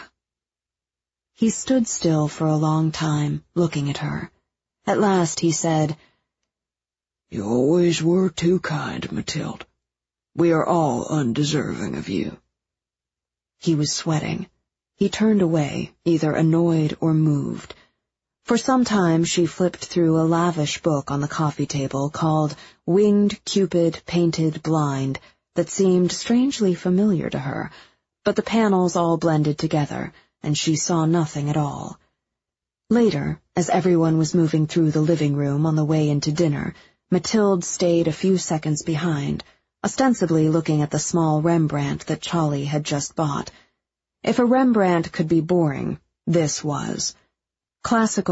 [SPEAKER 2] He stood still for a long time, looking at her. At last he said,
[SPEAKER 3] "You always were too kind, Mathilde. We are all undeserving of you."
[SPEAKER 2] He was sweating. He turned away, either annoyed or moved. For some time she flipped through a lavish book on the coffee table called Winged Cupid Painted Blind that seemed strangely familiar to her, but the panels all blended together, and she saw nothing at all. Later, as everyone was moving through the living room on the way into dinner, Mathilde stayed a few seconds behind, ostensibly looking at the small Rembrandt that Charlie had just bought. If a Rembrandt could be boring, this was. Classical